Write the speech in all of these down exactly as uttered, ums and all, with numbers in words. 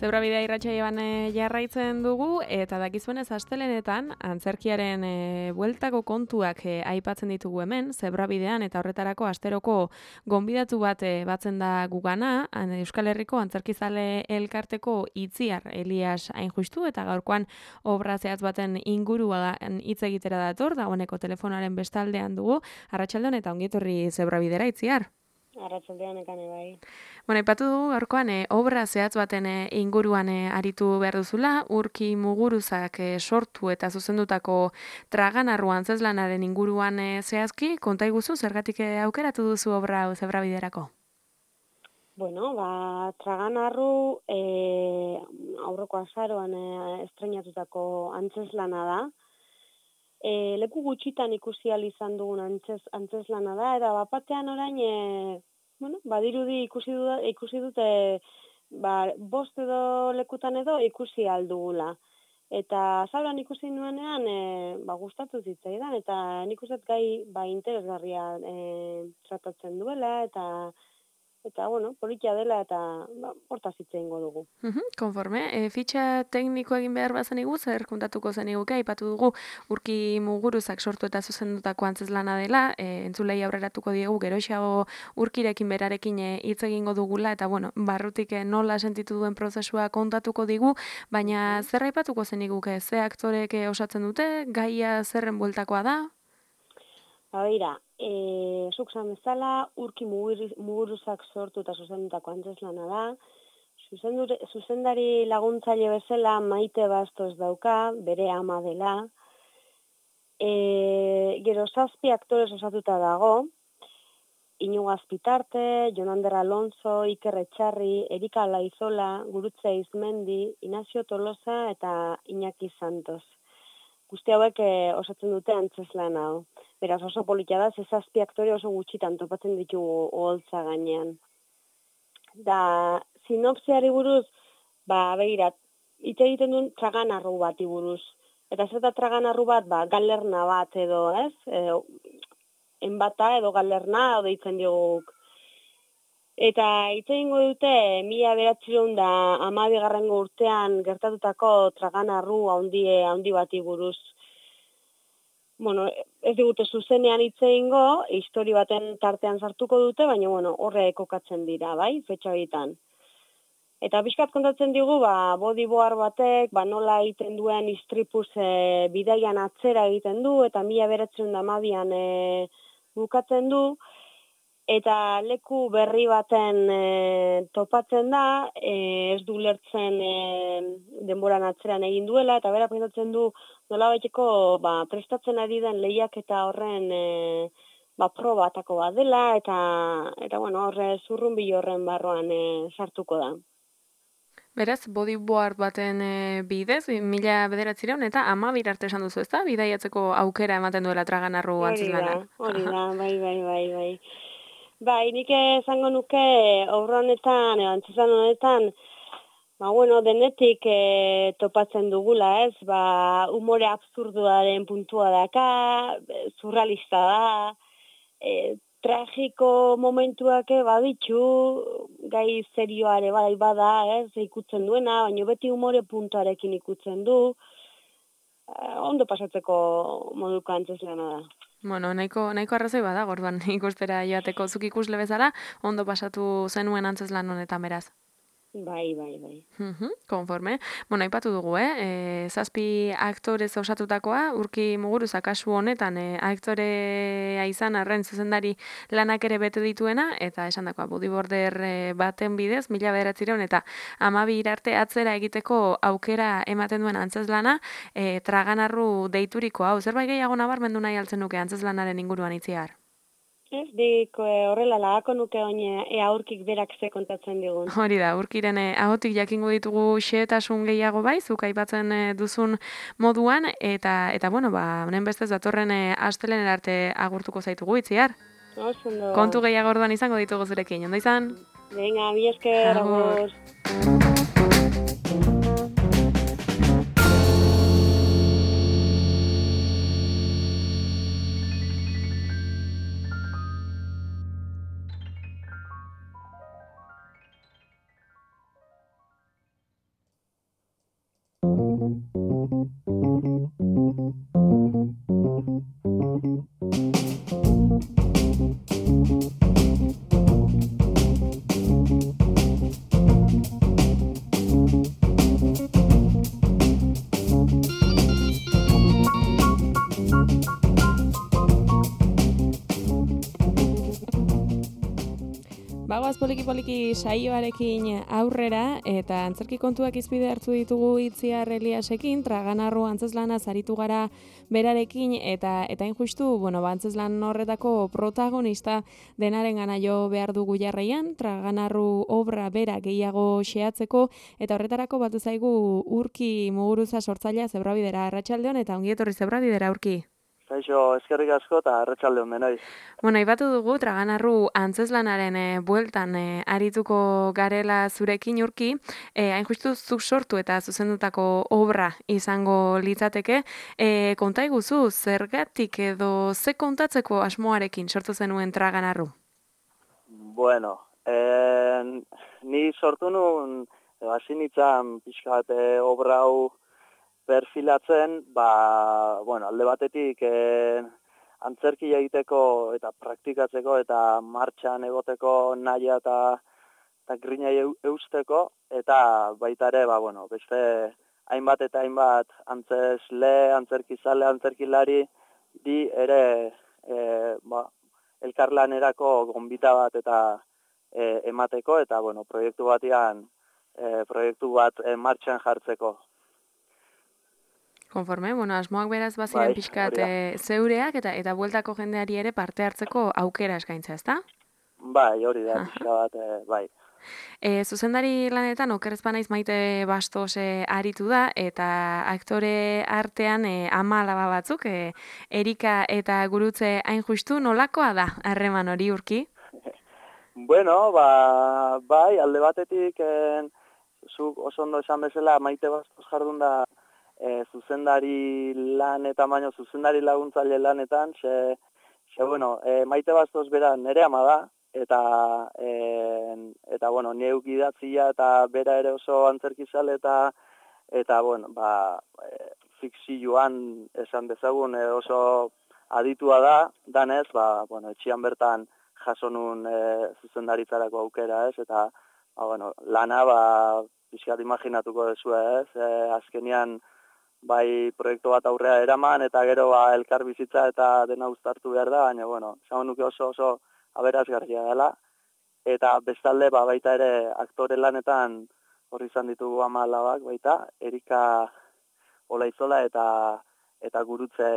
Zebrabidea irratsaioan e, jarraitzen dugu eta dakizuenez astelehenetan antzerkiaren e, bueltako kontuak e, aipatzen ditugu hemen Zebrabidean eta horretarako asteroko gonbidatu bat e, batzen da gugana Euskal Herriko Antzerkizale Elkarteko Itziar Elias hain justu eta gaurkoan obra zehatz baten inguruan hitz egitera dator dagoeneko telefonaren bestaldean dugu. Arratsaldeon eta ongi etorri Zebrabidera Itziar. Arratsaldean ekane bai. Bueno, aipatu dugu gaurkoan e, obra zehatz baten e, inguruan e, aritu behar duzula, Urki Muguruzak e, sortu eta zuzendutako Traganarru antzezlanaren inguruan e, zehazki, konta iguzu, zergatik e, aukeratu duzu obra hau Zebrabiderako? Bueno, ba, Traganarru e, aurreko azaroan e, estrenatutako antzeslana da. E, leku gutxitan ikusi ahal izan dugun antzez, antzeslana da, eta bapatean orain, e, bueno, badirudi ikusi, du, ikusi dute ba, bost edo lekutan edo ikusi ahal dugula. Eta zauran ikusi nuenean, e, ba, gustatu zitzaidan, eta nik uste gai ba, interesgarria e, tratatzen duela, eta eta, bueno, politia dela, eta ba, hortaz hitz egingo dugu. Uhum, konforme, e, fitxa tekniko egin behar bazen igu, zer kontatuko zen iguke, aipatu dugu Urki Muguruzak sortu eta zuzendutako antzezlana dela, e, entzulei aurreratuko diegu, geroxago Urkirekin berarekin hitz egingo dugula, eta bueno, barrutik nola sentitu duen prozesua kontatuko digu, baina zer aipatuko zen iguke, ze aktorek osatzen dute, gaia zerren bueltakoa da? Ba, beira, e, zuk zan bezala, Urki Muguruzak sortu eta zuzendutako antzeslana da, zuzendari laguntzaile bezala Maite Bastos dauka, bere ama dela. E, gero zazpi aktorez osatuta dago, Iñigo Azpitarte, Jonander Alonso, Iker Etxarri, Erika Laizola, Gurutze Izmendi, Inazio Tolosa eta Iñaki Santos. Guzti hauek e, osatzen dute antzeslan hau. Beraz oso politia da, ze zazpi aktore oso gutxitan topatzen ditugu oholtza gainean. Da, sinopsiari buruz, ba, begirat, hitz egiten duen traganarru bati buruz. Eta zer da traganarru bat, ba, galerna bat edo, ez? Edo, enbata edo galerna, edo deitzen dioguk. Eta hitz egingo dute, mila bederatziehun da hamabigarrengo urtean gertatutako traganarru handi handi bati buruz. Bueno, ez digute zuzenean hitz egingo, histori baten tartean sartuko dute, baina bueno, horre kokatzen dira, bai, fetxa bitan. Eta bizkat kontatzen digu, ba, bodyboard batek, ba, nola egiten duen istripuz e, bidaian atzera egiten du, eta mila bederatziehun da hamabian e, bukatzen du, eta leku berri baten e, topatzen da, e, ez du lertzen e, denboran atzeran egin duela, eta bera pentsatzen du nola baiteko ba, prestatzen ari den lehiak eta horren e, ba, probatako bat dela, eta, eta bueno, horre zurrunbi horren barroan e, sartuko da. Beraz, bodyboard baten e, bidez, mila bederatzireun eta amabir arte esan duzu, ezta? Bidaiatzeko aukera ematen duela Traganarru antzezlanak. Hori da, bai, bai, bai, bai. Bai, nik esango nuke obra honetan, antzezlan honetan, ba, bueno, denetik e, topatzen dugula, ez? Ba, umore absurduaren puntua daka, surrealista da, e, tragiko momentuak baditzu, gai serioare bai bada, ez, ikutzen duena, baina beti umore puntuarekin ikutzen du, e, ondo pasatzeko moduko antzeslana da. Bueno, nahiko, nahiko arrazoi bada, gorban ikustera joateko zuk ikusle bezala, ondo pasatu zenuen antzeslan honetan beraz. Bai, bai, bai. Uhum, konforme. Bueno, aipatu dugu, eh? E, zazpi aktorez osatutakoa, Urki Muguruzak kasu honetan e, aktorea izan arren zuzendari lanak ere bete dituena, eta esan dakoa, bodyboarder e, baten bidez, mila bederatzireun eta amabi irarte atzera egiteko aukera ematen duen antzeslana, e, Traganarru deituriko hau. Zerbait gehiago nabarmendu nahi altzen nuke antzeslanaren inguruan itziar? Ez, dik horrela lagako nuke oine ea Urkik berak ze kontatzen digun. Hori da, Urkiren eh, ahotik jakingo ditugu xehetasun gehiago bai, zuk aipatzen eh, duzun moduan, eta, eta bueno, ba, honen bestez datorren eh, astelen arte agurtuko zaitugu itziar. Osondo. Kontu gehiago orduan izango ditugu zurekin, ondo izan? Venga, mi esker, Agur. agur. Bagoaz poliki-poliki saioarekin aurrera, eta antzerki kontuak izpide hartu ditugu Itziar Eliasekin, Traganarru antzezlanaz aritu gara berarekin, eta eta hain justu, bueno, ba, antzezlan horretako protagonista denaren gana jo behar dugu jarraian, Traganarru obra bera gehiago xehatzeko, eta horretarako batu zaigu Urki Muguruza sortzailea Zebrabidera. Arratsaldeon eta ongi etorri Zebrabidera, Urki. Kaixo, eskerrik asko eta arratsalde on denoi. Bueno, aipatu dugu Traganarru antzezlanaren e, bueltan e, arituko garela zurekin, Urki, e, hain justu zuk sortu eta zuzendutako obra izango litzateke. E, konta iguzu, zergatik edo ze kontatzeko asmoarekin sortu zenuen Traganarru? Bueno, eh, ni sortu nun, hasi nintzen pixka bat e, obra hau perfilatzen, ba, bueno, alde batetik eh, antzerki egiteko eta praktikatzeko eta martxan egoteko nahia eta, eta grina eusteko, eta baita ere, ba, bueno, beste hainbat eta hainbat antzesle, antzerkizale, antzerkilari, di ere e, ba, elkarlanerako gonbita bat eta e, emateko, eta, bueno, proiektu batean, e, proiektu bat e, martxan jartzeko. Konforme, bueno, asmoak beraz baziren Bai, pixkat hori da. e, zeureak eta eta bueltako jendeari ere parte hartzeko aukera eskaintza, ezta? Bai, hori da, Aha. pixka bat, e, bai. E, zuzendari lanetan okerrez banaiz Maite Bastos e, aritu da, eta aktore artean e, ama alaba batzuk, e, Erika eta Gurutze hain justu, nolakoa da harreman hori, Urki? Bueno, ba, bai, alde batetik, eh, zuk oso ondo esan bezala, Maite Bastos jardun da e, zuzendari lan eta baino zuzendari laguntzaile lanetan, ze, ze bueno, e, Maite Bastos bera nere ama da, eta, e, eta bueno, neuk idatzia eta bera ere oso antzerkizale eta, eta bueno, ba, e, fikzioan esan dezagun e, oso aditua da, danez, ba, bueno, etxian bertan jaso nun e, zuzendaritzarako aukera, ez, eta ba, bueno, lana, ba, pixkat imaginatuko duzu, ez, e, azkenian, bai proiektu bat aurrea eraman, eta gero ba, elkar bizitza eta dena uztartu behar da, baina, bueno, esan nuke oso oso aberazgarria dela, eta bestalde, ba, baita ere, aktore lanetan hori izan ditugu ama alabak, baita, Erika Olaizola eta eta gurutze,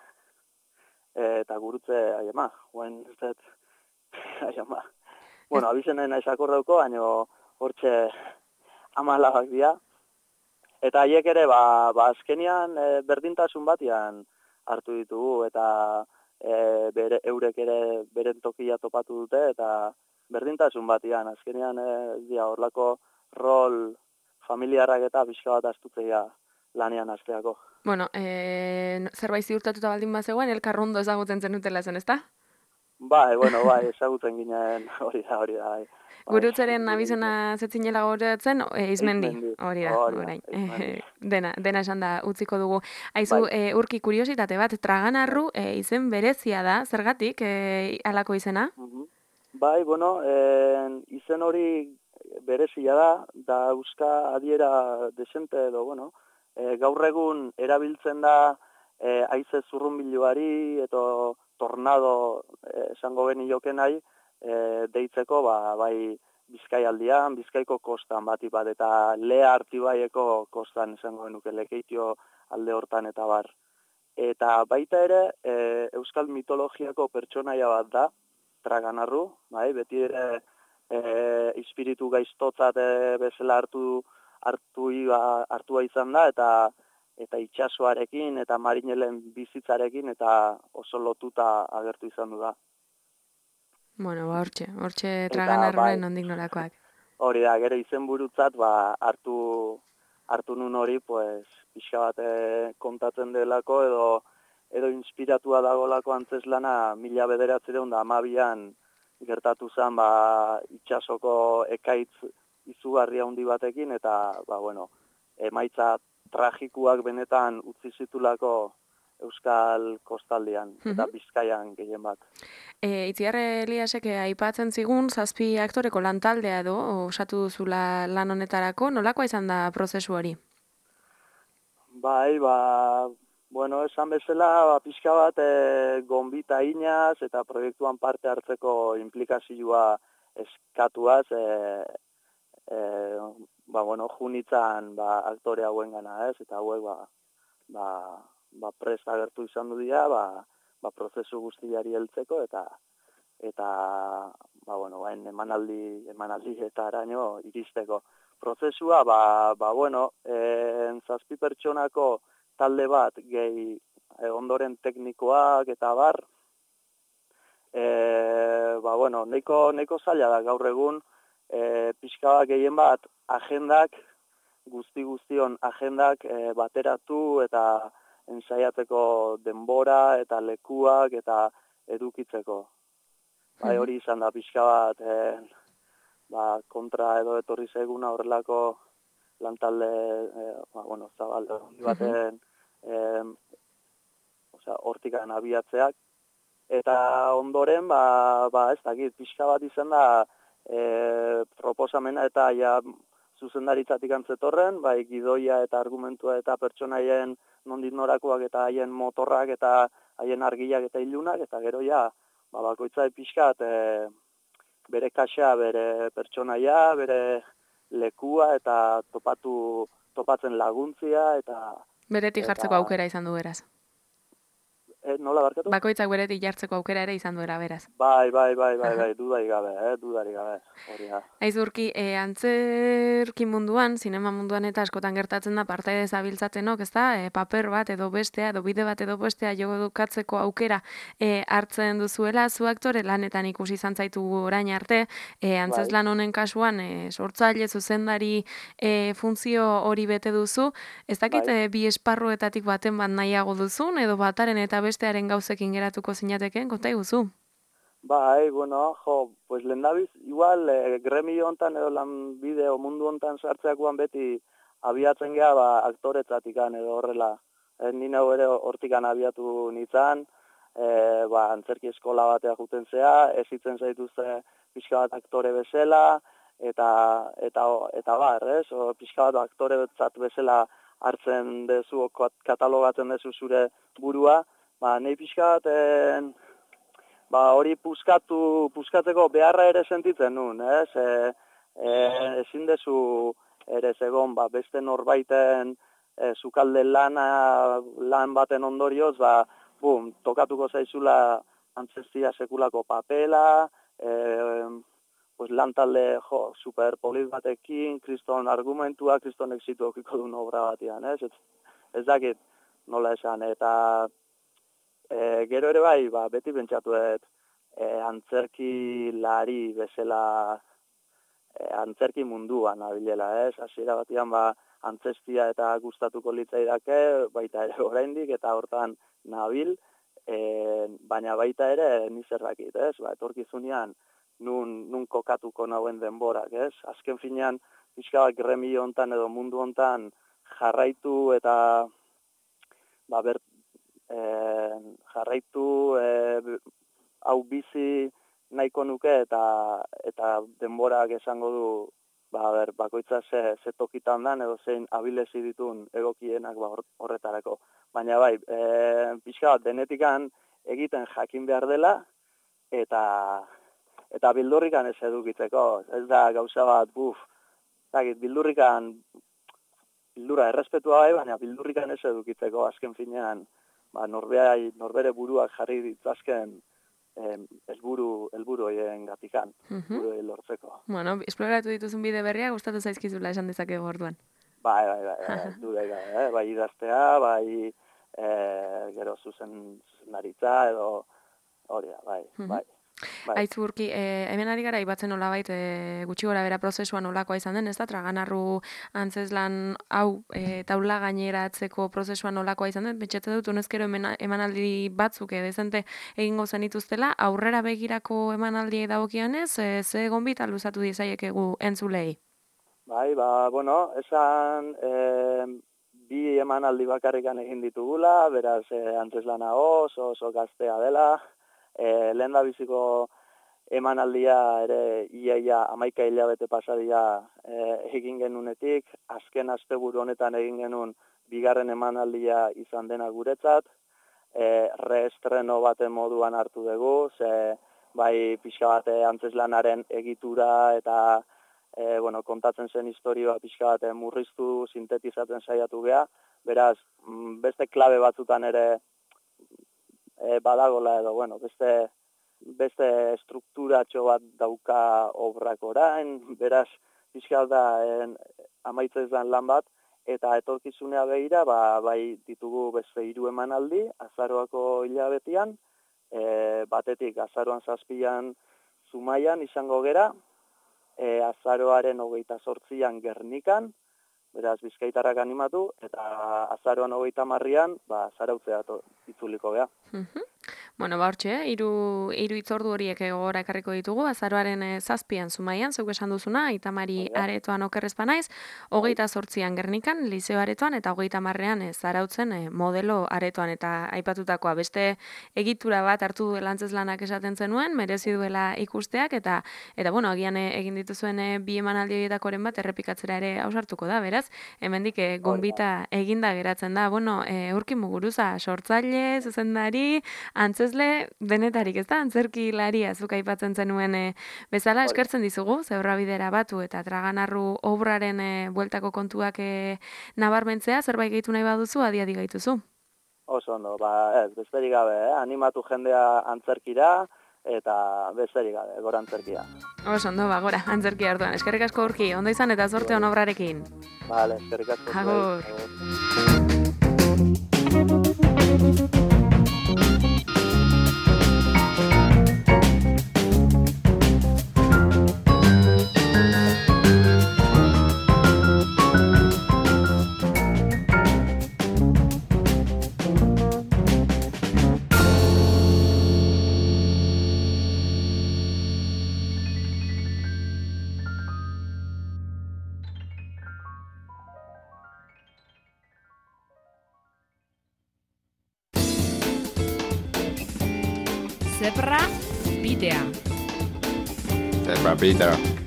eta gurutze, aiema, guen ez dut, aiema. Bueno, abizenen esakor dauko, baina hortxe ama alabak dira. Eta haiek ere, ba, ba azkenian e, berdintasun batian hartu ditugu, eta e, bere, eurek ere beren tokia topatu dute, eta berdintasun batian, azkenian e, dia, horlako rol familiarrak eta pixka bat astutzea lanean hasteako. Bueno, e, zerbait ziurtatuta baldin bazegoen, elkarrondo ezagutzen zenutela zen, ezta? Bai, bueno, bai, ezagutzen ginen, hori da, hori da, bai. Gurutzeren abizena zetzinela goratzen, e, Izmendi, hori da, orain. dena, dena esan da utziko dugu. Aizu, Bai. e, Urki, kuriositate bat, Traganarru e, izen berezia da, zergatik, e, halako izena? Bai, bueno, e, izen hori berezia da, da euska adiera desente edo, bueno, e, gaur egun erabiltzen da e, haize zurrunbiluari edo tornado e, esango beni joken nahi, e, deitzeko, ba, bai Bizkaialdian, Bizkaiko kostan bati bat, eta Lea Artibaieko kostan esango benuke, Lekeitio alde hortan eta bar. Eta baita ere, e, euskal mitologiako pertsonaia bat da, Traganarru, bai, beti ere e, espiritu gaiztotzat e, bezala hartu hartu iba, hartua izan da, eta eta itsasoarekin eta marinelen bizitzarekin eta oso lotuta agertu izan du da. Bueno, ba, hortxe, hortxe Traganarruren nondik norakoak. Hori da, gero izenburutzat, ba, hartu, hartu nun hori, pues, pixka bat kontatzen delako, edo, edo inspiratua dagolako antzeslana mila bederatzireun da amabian gertatu zen, ba, itxasoko ekaitz izugarri handi batekin, eta, ba, bueno, emaitza tragikuak benetan utzi zitulako Euskal kostaldean, eta Mhm. Bizkaian gehien bat. E, Itziar Eliasek eh, aipatzen zigun zazpi aktoreko lantaldea edo osatu duzula lan honetarako, nolakoa izan da prozesu hori? Bai, ba, bueno, esan bezala, ba, pixka bat e, gonbita inaz eta proiektuan parte hartzeko implikazioa eskatuaz, e, e, ba, bueno, junitzan ba, aktore hauen gana, ez? Eta hauek, ba, ba, ba prest agertu izan du dira, ba, ba, prozesu guztiari heltzeko, eta eta ba bueno, bain emanaldi emanaldi eta araño iristeko prozesua ba ba bueno, eh zazpi pertsonako talde bat gehi e, ondoren teknikoak eta bar eh ba bueno, neko neko zaila da gaur egun eh pixka bat gehien bat agendak guzti guztion agendak e, bateratu eta ensaiatzeko denbora eta lekuak eta edukitzeko. Bai, hori izan da pixka bat, eh, ba, kontra edo etorri zeguna horrelako lantalde, eh, ba, bueno, zabalde baten, eh, osea, hortikan abiatzeak. Eta ondoren, ba, ba ez dakit, pixka bat izan da, eh, proposamena eta ja zuzendaritzatik antzetorren, bai, gidoia eta argumentua eta pertsonaien nondik norakoak eta haien motorrak eta haien argiak eta ilunak, eta gero ja, ba, bakoitza pixkat e, bere kaxa, bere pertsonaia, bere lekua eta topatu topatzen laguntzia eta Beretik jartzeko eta aukera izan du beraz. e, nola barkatu? Bakoitzak beretik jartzeko aukera ere izan duera beraz. Bai, bai, bai, bai, bai, dudari gabe, eh, dudari gabe, hori da. Aizurki, e, antzerki munduan, sinema munduan eta askotan gertatzen da parte zabiltzatenok, ez da, e, paper bat edo bestea, edo bide bat edo bestea jo dukatzeko aukera e, hartzen duzuela, zu aktore lanetan ikusi izan zaitu orain arte, e, antzeslan honen kasuan, e, sortzaile, zuzendari e, funtzio hori bete duzu, ez dakit Bai. e, bi esparruetatik baten bat nahiago duzun, edo bataren eta bestearen gauzekin geratuko zinateken, konta iguzu? Bai, bueno, jo, pues lehendabiz, igual, e, gremio hontan edo lan bideo mundu hontan sartzeakoan beti abiatzen geha, ba, aktoretzatikan edo horrela. E, ni neu ere hortikan abiatu nintzen, e, ba, antzerki eskola batea juten zea, ezitzen zaituzte pixka bat aktore bezala, eta, eta, eta bar, ez? O, pixka bat aktore betzat bezala hartzen dezu, katalogatzen dezu zure burua, ba, nahi pixka bat, e, ba, hori puskatu, puskatzeko beharra ere sentitzen nun, ez? E, e, ezin dezu ere zegon, ba, beste norbaiten e, sukalde lana, lan baten ondorioz, ba, bum, tokatuko zaizula antzestia sekulako papela, e, pues, lan talde, jo, superpolit batekin, kriston argumentua, kriston exitu okiko duen obra batean, ez? Ez, ez dakit nola esan, eta E, gero ere bai, ba, beti pentsatuet e, antzerki lari bezala e, antzerki munduan nabilela, ez? Hasiera batean ba, antzestia eta gustatuko litzaidake, baita ere oraindik eta hortan nabil, e, baina baita ere ni zerbakit, ez? Ba, etorkizunean nun, nun kokatuko nauen denborak, ez? Azken finean, pixka bat gremio hontan edo mundu hontan jarraitu eta ba, ber, E, jarraitu e, hau bizi nahiko nuke eta eta denborak esango du ba, ber, bakoitza ze, ze tokitan dan edo zein abilezi ditun egokienak ba, horretarako. Baina bai, e, pixka bat denetikan egiten jakin behar dela eta eta bildurrikan ez edukitzeko. Ez da gauza bat, buf, dakit, bildurrikan bildura errespetua bai, baina bildurrikan ez edukitzeko azken finean ba, norbea, norbere buruak jarri ditzazken eh, elburu, elburu hoien gatikan, elburu uh-huh. lortzeko. Bueno, esploratu dituzun bide berria, gustatu zaizkizula esan dezakegu orduan. Bai, bai, bai, bai, du da, eh? Bai idaztea, bai eh, gero zuzen, zuzendaritza edo hori da, bai, uh-huh. bai. Bai. Aizurki, e, hemen ari gara ibatzen nolabait e, gutxi gora bera prozesua nolakoa izan den, ez da? Traganarru antzeslan hau e, taula gaineratzeko prozesua nolakoa izan den, betxete dut, unezkero emanaldi batzuk edezente egingo zenituztela, aurrera begirako emanaldiei dagokianez, e, ze gonbita luzatu dizaiekegu entzulei? Bai, ba, bueno, esan e, bi emanaldi bakarrikan egin ditugula, beraz e, antzeslana oso oso gaztea dela, e, lehen da biziko emanaldia ere iaia amaika hilabete pasadia e, egin genunetik, azken asteburu honetan egin genuen bigarren emanaldia izan dena guretzat, e, reestreno baten moduan hartu dugu, ze bai pixka bat antzeslanaren egitura eta e, bueno, kontatzen zen historioa pixka bat murriztu, sintetizatzen saiatu gea, beraz, beste klabe batzutan ere e, badagola edo, bueno, beste beste strukturatxo bat dauka obrak orain, beraz, pixka da en, amaitzez dan lan bat, eta etorkizunea behira, ba, bai ditugu beste hiru emanaldi, azaroako hilabetian, e, batetik azaroan zazpian Zumaian izango gera, e, azaroaren hogeita zortzian Gernikan, beraz bizkaitarrak animatu, eta azaroan hogeita marrian, ba, zarautzea itzuliko gea. Bueno, ba hortxe, hiru hiru hitzordu horiek gogora ekarriko ditugu, azaroaren e, zazpian Zumaian, zeuk esan duzuna, Aitamari aretoan okerrezpa naiz, hogeita zortzian Gernikan, Liseo aretoan, eta hogeita marrean e, zarautzen e, modelo aretoan, eta aipatutakoa beste egitura bat hartu duela antzeslanak esaten zenuen, merezi duela ikusteak, eta, eta bueno, agian e, egin dituzuen e, bi emanaldi horietakoren bat errepikatzera ere ausartuko da, beraz, hemendik e, gonbita eginda geratzen da, bueno, e, Urki Muguruza, sortzaile, zuzendari, antzesle denetarik, ez da? Antzerkilaria zuk aipatzen zenuen e, bezala eskertzen dizugu, Zebrabidera batu eta Traganarru obraren e, bueltako kontuak e, nabarmentzea, zerbait gehitu nahi baduzu, adi-adi gaituzu. Oso ondo, ba ez, besterik gabe, eh? Animatu jendea antzerkira, eta besterik gabe, gora antzerkia. Oso ondo, ba, gora, antzerkia hartuan. Eskerrik asko Urki, ondo izan eta zorte on obrarekin. Vale, eskerrik asko. Agur. Zebra bidea. Zebra bidea.